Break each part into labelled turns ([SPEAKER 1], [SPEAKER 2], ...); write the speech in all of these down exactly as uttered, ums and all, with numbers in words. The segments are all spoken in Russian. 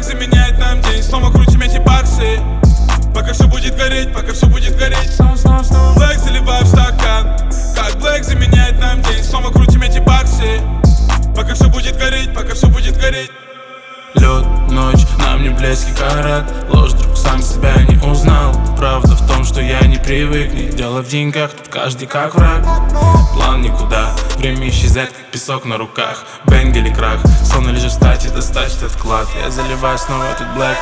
[SPEAKER 1] блэк заменяет нам день. Снова крутим эти баксы, пока все будет гореть, пока все будет гореть. Блэк заливаю в стакан, как блэк заменяет нам день. Снова крутим эти баксы, пока все будет гореть, пока все будет гореть.
[SPEAKER 2] Лед, ночь, нам не близкий карат. Ложь, друг, сам себя не узнал. Правда в том, что я не привык. Не дело в деньгах, тут каждый как враг. План никуда, время исчезает, как песок на руках. Бэнг или крах, сон или же встать и достать этот клад. Я заливаю снова этот блэк.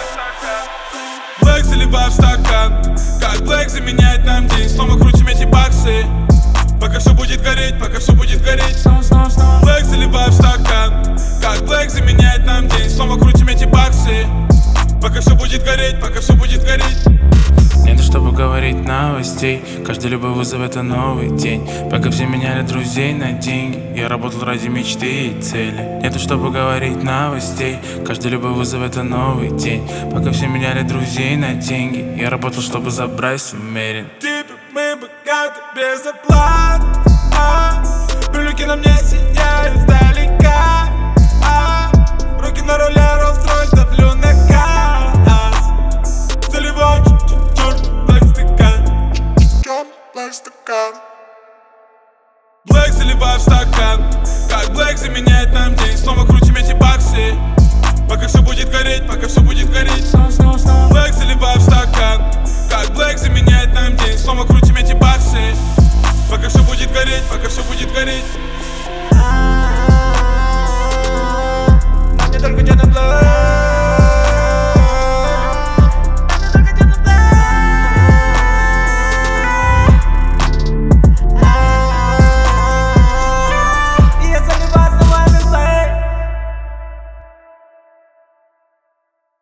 [SPEAKER 1] Блэк заливаю в стакан, как блэк заменяет нам день. Снова крутим эти баксы, пока все будет гореть, пока все будет гореть. Блэк заливаю в стакан, как блэк заменяет нам день. Снова крутим эти баксы, пока все будет гореть, пока все будет гореть.
[SPEAKER 2] Нету, чтобы говорить новостей. Каждый любой вызов — это новый день. Пока все меняли друзей на деньги, я работал ради мечты и цели. Нету, чтобы говорить новостей. Каждый любой вызов — это новый день. Пока все меняли друзей на деньги, я работал, чтобы забрать сумерен.
[SPEAKER 1] Типа мы богаты без оплат, а брюлики на мне сияют.